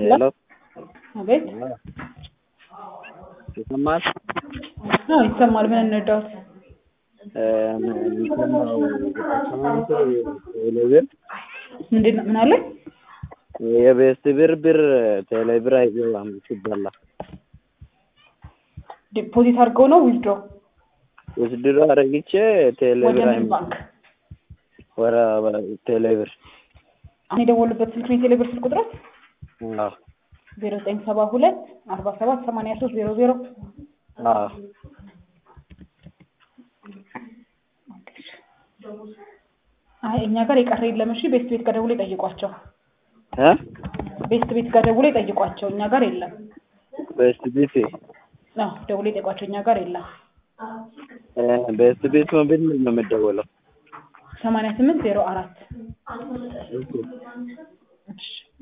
ሄሎ አቤት ይሰማል? ይሰማል። ምን እንርዳዎት? ምን አለ? የቤት ብር ቴሌብር አይገባም ሲበላ ዲፖዚት አድርገው ነው ዊዝድሮ ውስድሮ አረግቼ ቴሌብር ወደ ባንክ ወራ ቴሌብር አሁን የደወሉበት ስልክ ነው የቴሌብር ስልክ ቁጥር? አዎ 0972 47 83 00 አዎ እኛ ጋር የቀረ የለም። እሺ ቤት ጋር ደውሎ ይጠይቋቸው። ቤት ጋር ደውሎ ይጠይቋቸው። እኛ ጋር የለም። ቤት ደውሎ ይጠይቋቸው። እኛ ጋር የለም። ቤት ሞቢል ነው የምደውለው 8804 እሺ